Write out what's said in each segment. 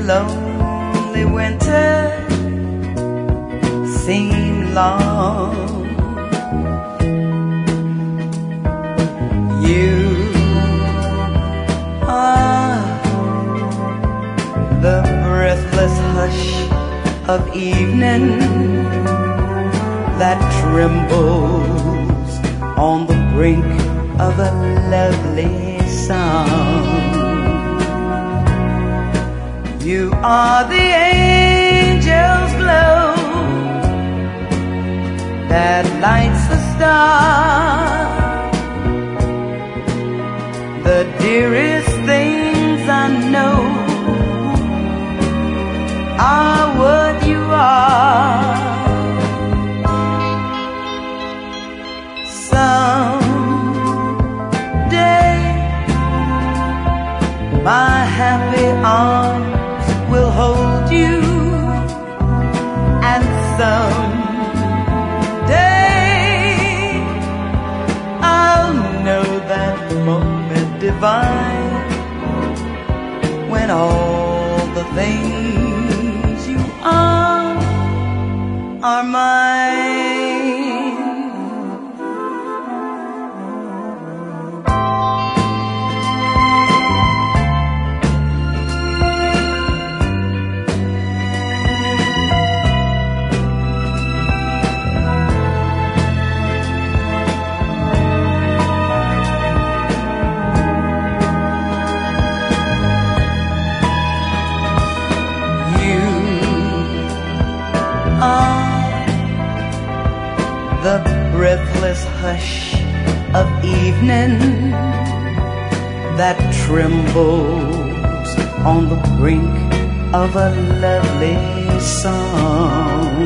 lonely winter seem long. You are the breathless hush of evening that trembles on the brink of a lovely song. You are the angel's glow that lights the star. The dearest things I know are what you are. Someday my happy arms will hold you, and someday I'll know that moment divine when all the things you are mine. The breathless hush of evening that trembles on the brink of a lovely song.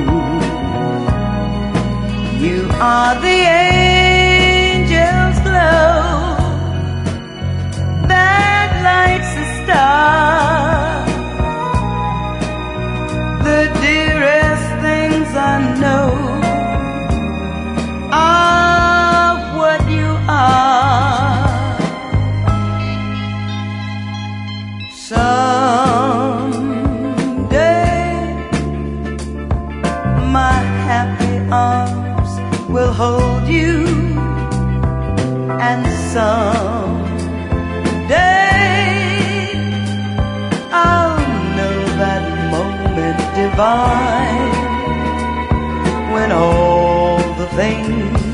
You are the angel's glow that lights the star. The dearest things I know are what you are. Someday my happy arms will hold you, and someday I'll know that moment divine when all the things